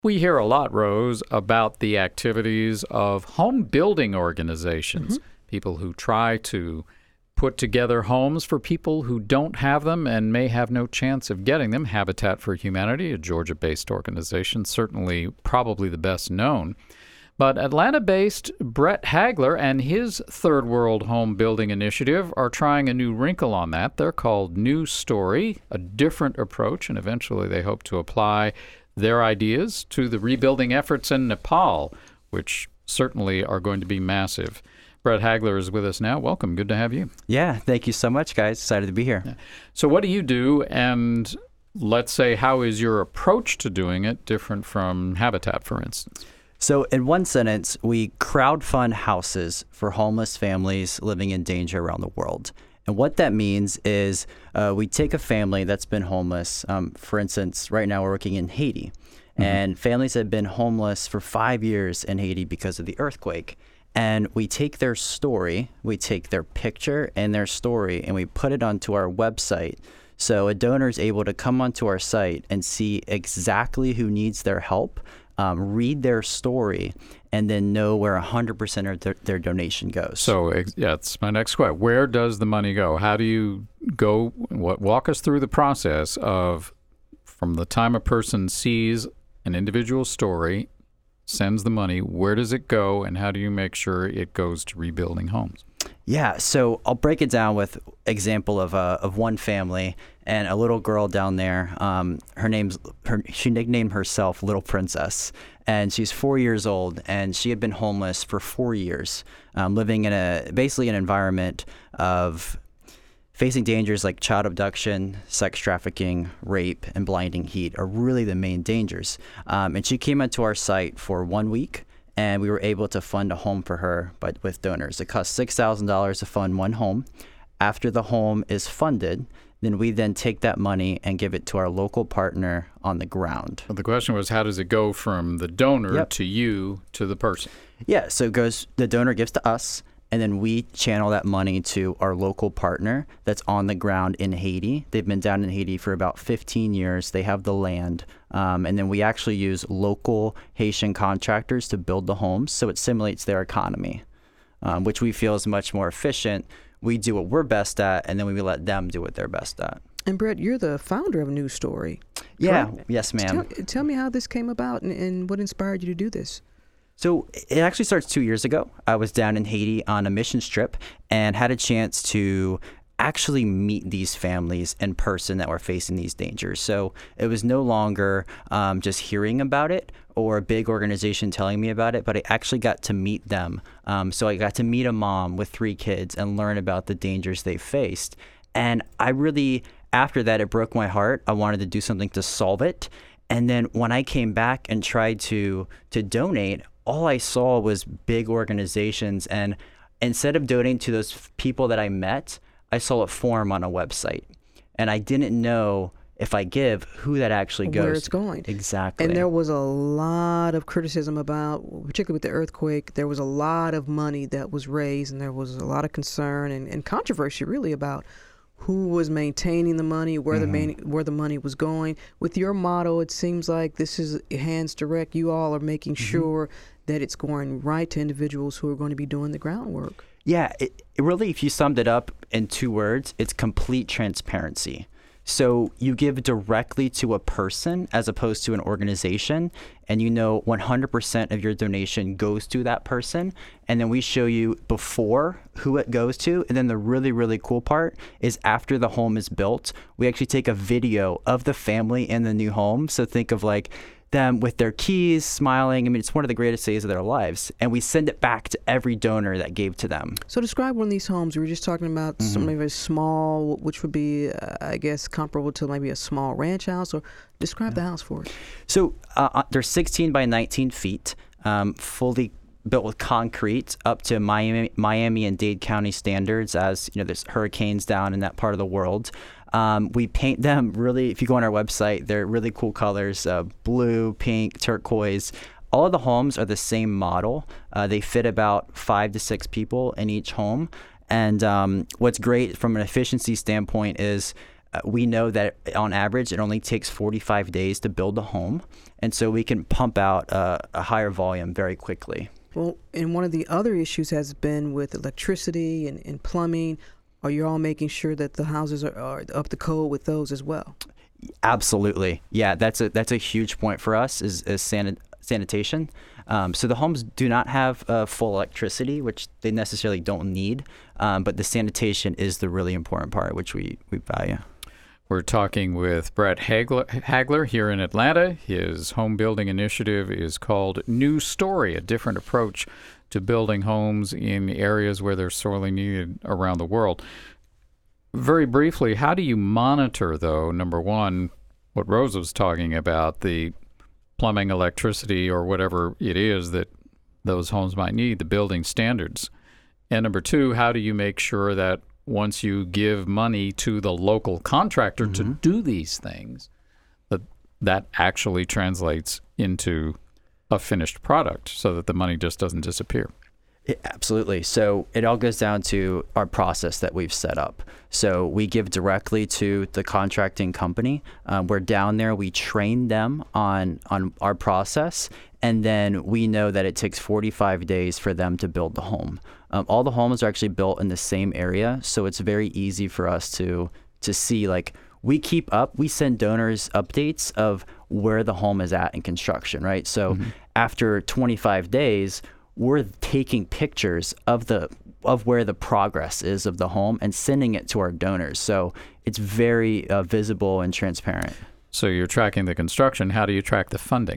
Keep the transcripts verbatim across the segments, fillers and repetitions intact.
We hear a lot, Rose, about the activities of home building organizations, mm-hmm. people who try to put together homes for people who don't have them and may have no chance of getting them. Habitat for Humanity, a Georgia-based organization, certainly probably the best known. But Atlanta-based Brett Hagler and his Third World Home Building Initiative are trying a new wrinkle on that. They're called New Story, a different approach, and eventually they hope to apply their ideas to the rebuilding efforts in Nepal, which certainly are going to be massive. Brett Hagler is with us now. Welcome. Good to have you. Yeah, thank you so much, guys. Excited to be here. Yeah. So what do you do, and let's say how is your approach to doing it different from Habitat, for instance? So in one sentence, we crowdfund houses for homeless families living in danger around the world. And what that means is uh, we take a family that's been homeless. Um, for instance, right now we're working in Haiti. Mm-hmm. And families have been homeless for five years in Haiti because of the earthquake. And we take their story, we take their picture and their story, and we put it onto our website. So a donor is able to come onto our site and see exactly who needs their help, um, read their story, and then know where one hundred percent of their, their donation goes. So, yeah, that's my next question. Where does the money go? How do you go? What, walk us through the process of from the time a person sees an individual story, sends the money, where does it go, and how do you make sure it goes to rebuilding homes? Yeah, so I'll break it down with example of uh, of one family and a little girl down there. Um, her name's her. She nicknamed herself Little Princess, and she's four years old, and she had been homeless for four years, um, living in a basically an environment of facing dangers like child abduction, sex trafficking, rape, and blinding heat are really the main dangers. Um, and she came onto our site for one week. And we were able to fund a home for her, but with donors. It cost six thousand dollars to fund one home. After the home is funded, then we then take that money and give it to our local partner on the ground. Well, the question was, how does it go from the donor yep. to you to the person? Yeah, so it goes, the donor gives to us, and then we channel that money to our local partner that's on the ground in Haiti. They've been down in Haiti for about fifteen years. They have the land. Um, and then we actually use local Haitian contractors to build the homes, so it simulates their economy, um, which we feel is much more efficient. We do what we're best at, and then we let them do what they're best at. And Brett, you're the founder of New Story. Yeah, correct? Yes, ma'am. Tell, tell me how this came about and, and what inspired you to do this. So it actually starts two years ago. I was down in Haiti on a missions trip and had a chance to actually meet these families in person that were facing these dangers. So it was no longer um, just hearing about it or a big organization telling me about it, but I actually got to meet them. Um, so I got to meet a mom with three kids and learn about the dangers they faced. And I really, after that, it broke my heart. I wanted to do something to solve it. And then when I came back and tried to to donate, all I saw was big organizations. And instead of donating to those people that I met, I saw a form on a website. And I didn't know if I give who that actually goes. Where it's going. Exactly. And there was a lot of criticism about, particularly with the earthquake, there was a lot of money that was raised, and there was a lot of concern and, and controversy really about who was maintaining the money, where mm-hmm. the main, where the money was going. With your motto, it seems like this is hands direct. You all are making mm-hmm. sure that it's going right to individuals who are going to be doing the groundwork. Yeah, it, it really, if you summed it up in two words, it's complete transparency. So you give directly to a person as opposed to an organization, and you know one hundred percent of your donation goes to that person. And then we show you before who it goes to. And then the really, really cool part is after the home is built, we actually take a video of the family in the new home. So think of like them with their keys, smiling. I mean, it's one of the greatest days of their lives. And we send it back to every donor that gave to them. So describe one of these homes. We were just talking about mm-hmm. something very small, which would be, uh, I guess, comparable to maybe a small ranch house. Or describe yeah. the house for us. So uh, they're sixteen by nineteen feet, um, fully built with concrete up to Miami, Miami and Dade County standards, as you know, there's hurricanes down in that part of the world. Um, we paint them really, if you go on our website, they're really cool colors, uh, blue, pink, turquoise. All of the homes are the same model. Uh, they fit about five to six people in each home. And um, what's great from an efficiency standpoint is uh, we know that on average it only takes forty-five days to build a home, and so we can pump out uh, a higher volume very quickly. Well, and one of the other issues has been with electricity and, and plumbing. Are you all making sure that the houses are, are up to code with those as well? Absolutely. Yeah, that's a that's a huge point for us is, is sanit- sanitation. Um, so the homes do not have uh, full electricity, which they necessarily don't need, um, but the sanitation is the really important part, which we, we value. We're talking with Brett Hagler, Hagler here in Atlanta. His home building initiative is called New Story, a different approach to building homes in areas where they're sorely needed around the world. Very briefly, how do you monitor, though, number one, what Rose was talking about, the plumbing, electricity, or whatever it is that those homes might need, the building standards? And number two, how do you make sure that once you give money to the local contractor mm-hmm. to do these things, that that actually translates into a finished product so that the money just doesn't disappear? It, absolutely. So it all goes down to our process that we've set up. So we give directly to the contracting company. Um, we're down there. We train them on on our process, and then we know that it takes forty-five days for them to build the home. Um, all the homes are actually built in the same area, so it's very easy for us to to see. Like, we keep up. We send donors updates of where the home is at in construction, right? So mm-hmm. after twenty-five days, we're taking pictures of the of where the progress is of the home and sending it to our donors. So it's very uh, visible and transparent. So you're tracking the construction. How do you track the funding?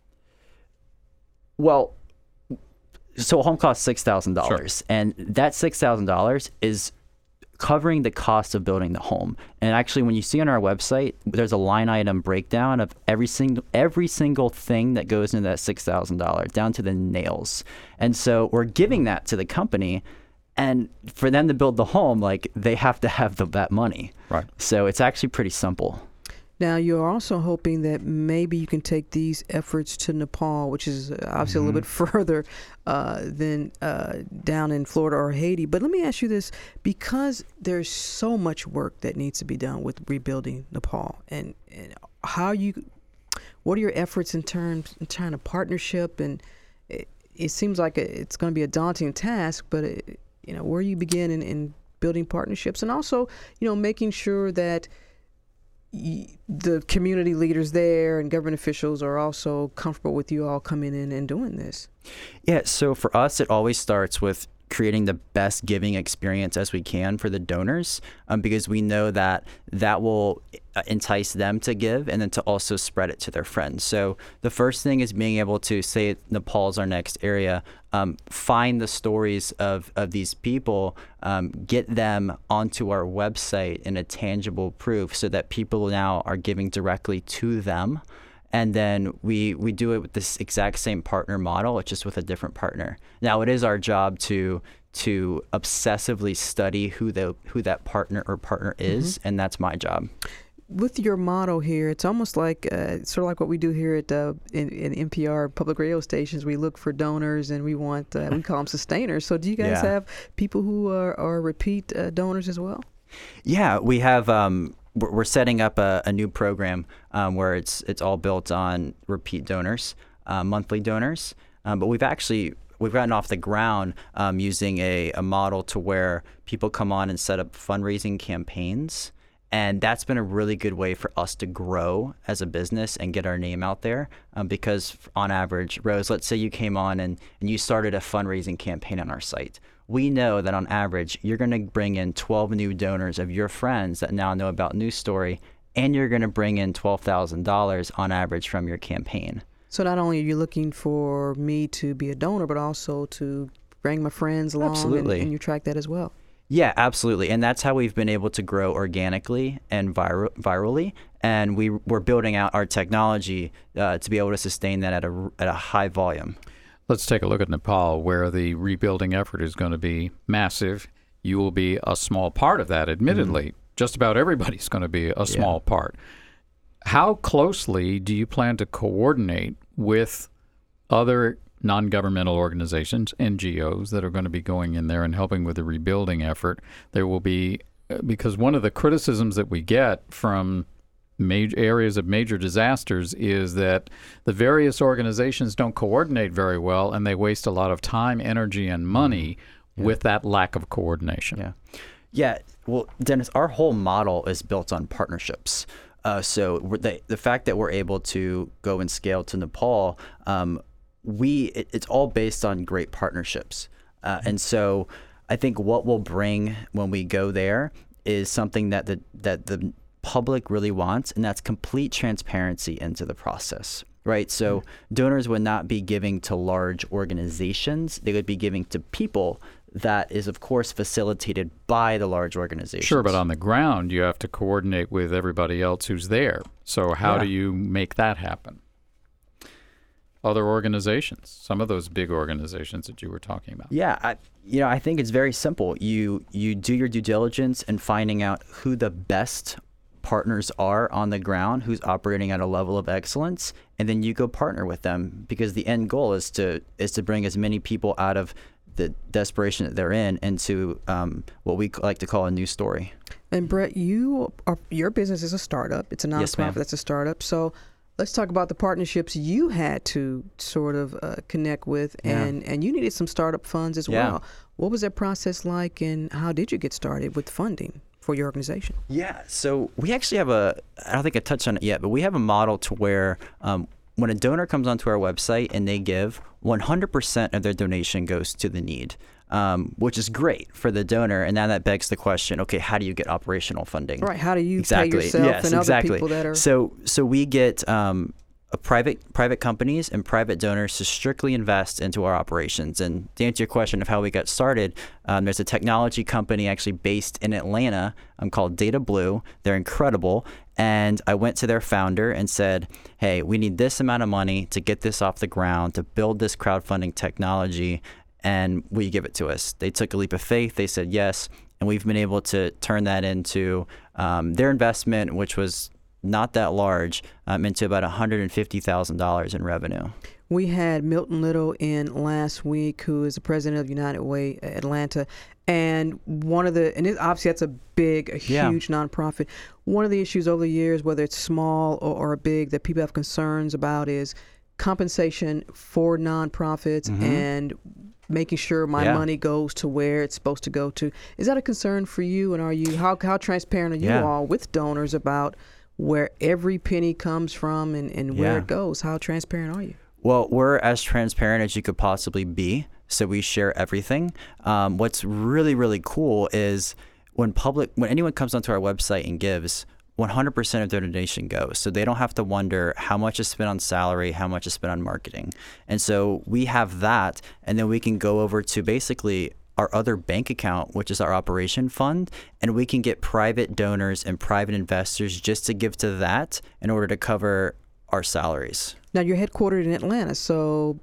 Well, so a home costs six thousand dollars, sure. and that six thousand dollars is covering the cost of building the home. And actually, when you see on our website, there's a line item breakdown of every single every single thing that goes into that six thousand dollars, down to the nails. And so we're giving that to the company, and for them to build the home, like, they have to have the, that money. Right. So it's actually pretty simple. Now, you're also hoping that maybe you can take these efforts to Nepal, which is obviously mm-hmm. a little bit further uh, than uh, down in Florida or Haiti. But let me ask you this, because there's so much work that needs to be done with rebuilding Nepal, and, and how you, what are your efforts in terms in terms of partnership? And it, it seems like it's going to be a daunting task, but it, you know, where you begin in, in building partnerships, and also, you know, making sure that the community leaders there and government officials are also comfortable with you all coming in and doing this. Yeah, so for us, it always starts with creating the best giving experience as we can for the donors, um, because we know that that will entice them to give and then to also spread it to their friends. So the first thing is being able to say Nepal's our next area, um, find the stories of, of these people, um, get them onto our website in a tangible proof so that people now are giving directly to them. And then we we do it with this exact same partner model, it's just with a different partner. Now, it is our job to to obsessively study who the who that partner or partner is, mm-hmm. and that's my job. With your model here, it's almost like uh, sort of like what we do here at uh, in, in N P R public radio stations. We look for donors, and we want uh, we call them sustainers. So, do you guys yeah. have people who are, are repeat uh, donors as well? Yeah, we have. Um, We're setting up a, a new program um, where it's it's all built on repeat donors, uh, monthly donors. Um, but we've actually we've gotten off the ground um, using a, a model to where people come on and set up fundraising campaigns, and that's been a really good way for us to grow as a business and get our name out there. Um, because on average, Rose, let's say you came on and, and you started a fundraising campaign on our site. We know that on average, you're going to bring in twelve new donors of your friends that now know about New Story, and you're going to bring in twelve thousand dollars on average from your campaign. So not only are you looking for me to be a donor, but also to bring my friends along, absolutely. And, and you track that as well. Yeah, absolutely. And that's how we've been able to grow organically and vir- virally. And we, we're building out our technology uh, to be able to sustain that at a, at a high volume. Let's take a look at Nepal, where the rebuilding effort is going to be massive. You will be a small part of that, admittedly. Mm-hmm. Just about everybody's going to be a small yeah. part. How closely do you plan to coordinate with other non-governmental organizations, N G Os, that are going to be going in there and helping with the rebuilding effort? There will be because one of the criticisms that we get from major areas of major disasters is that the various organizations don't coordinate very well, and they waste a lot of time, energy, and money yeah. with that lack of coordination. Yeah. Yeah. Well, Dennis, our whole model is built on partnerships. Uh, so we're the, the fact that we're able to go and scale to Nepal, um, we it, it's all based on great partnerships. Uh, and so I think what we'll bring when we go there is something that the that the public really wants, and that's complete transparency into the process, right? So mm-hmm. donors would not be giving to large organizations. They would be giving to people that is, of course, facilitated by the large organizations. Sure, but on the ground, you have to coordinate with everybody else who's there. So how yeah. do you make that happen? Other organizations, some of those big organizations that you were talking about. Yeah, I, you know, I think it's very simple. You you do your due diligence in finding out who the best partners are on the ground, who's operating at a level of excellence, and then you go partner with them, because the end goal is to is to bring as many people out of the desperation that they're in into um, what we like to call a new story. And Brett, you are, your business is a startup. It's a nonprofit yes, that's a startup. So let's talk about the partnerships you had to sort of uh, connect with, and, yeah. and you needed some startup funds as yeah. well. What was that process like, and how did you get started with funding for your organization? Yeah, so we actually have a, I don't think I touched on it yet, but we have a model to where um, when a donor comes onto our website and they give, one hundred percent of their donation goes to the need, um, which is great for the donor. And now that begs the question, okay, how do you get operational funding? Right, how do you exactly. pay yourself yes, and exactly. other people that are... So, so we get um, a private private companies and private donors to strictly invest into our operations. And to answer your question of how we got started, um, there's a technology company actually based in Atlanta um, called Data Blue. They're incredible. And I went to their founder and said, hey, we need this amount of money to get this off the ground, to build this crowdfunding technology, and will you give it to us? They took a leap of faith. They said yes. And we've been able to turn that into um, their investment, which was not that large, um, into about one hundred fifty thousand dollars in revenue. We had Milton Little in last week, who is the president of United Way Atlanta. And one of the, and it, obviously that's a big, a huge yeah. nonprofit. One of the issues over the years, whether it's small or, or big, that people have concerns about is compensation for nonprofits mm-hmm. and making sure my yeah. money goes to where it's supposed to go to. Is that a concern for you? And are you, how, how transparent are you yeah. all with donors about where every penny comes from and, and where yeah. it goes? How transparent are you? Well, we're as transparent as you could possibly be, so we share everything. Um, what's really, really cool is when public, when anyone comes onto our website and gives, one hundred percent of their donation goes. So they don't have to wonder how much is spent on salary, how much is spent on marketing. And so we have that, and then we can go over to basically our other bank account, which is our operation fund, and we can get private donors and private investors just to give to that in order to cover our salaries. Now, you're headquartered in Atlanta, so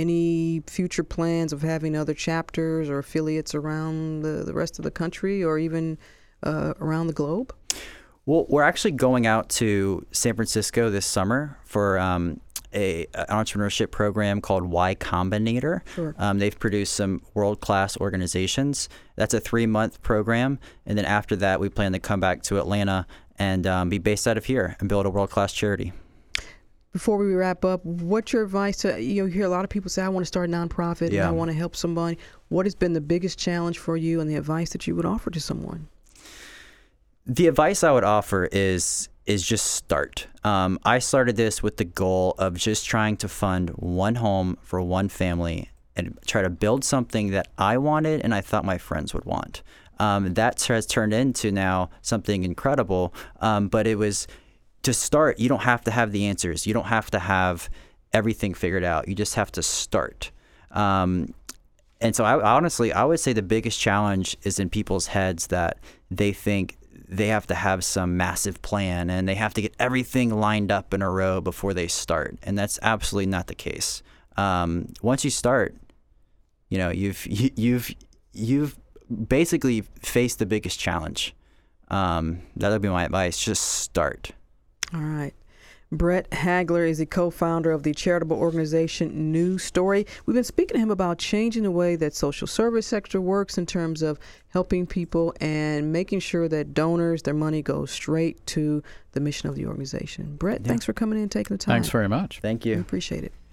any future plans of having other chapters or affiliates around the, the rest of the country or even uh, around the globe? Well, we're actually going out to San Francisco this summer for um, a, an entrepreneurship program called Y Combinator. Sure. Um, they've produced some world-class organizations. That's a three-month program, and then after that, we plan to come back to Atlanta and um, be based out of here and build a world-class charity. Before we wrap up, what's your advice to, you know, you hear a lot of people say, I want to start a nonprofit yeah. and I want to help somebody. What has been the biggest challenge for you and the advice that you would offer to someone? The advice I would offer is is just start. Um, I started this with the goal of just trying to fund one home for one family and try to build something that I wanted and I thought my friends would want. Um, that has turned into now something incredible, um, but it was... To start, you don't have to have the answers. You don't have to have everything figured out. You just have to start. Um, and so I, honestly, I would say the biggest challenge is in people's heads that they think they have to have some massive plan and they have to get everything lined up in a row before they start. And that's absolutely not the case. Um, once you start, you know, you've, you, you've, you've basically faced the biggest challenge. Um, that would be my advice. Just start. All right. Brett Hagler is the co-founder of the charitable organization New Story. We've been speaking to him about changing the way that social service sector works in terms of helping people and making sure that donors, their money goes straight to the mission of the organization. Brett, yeah. thanks for coming in and taking the time. Thanks very much. Thank you. We appreciate it.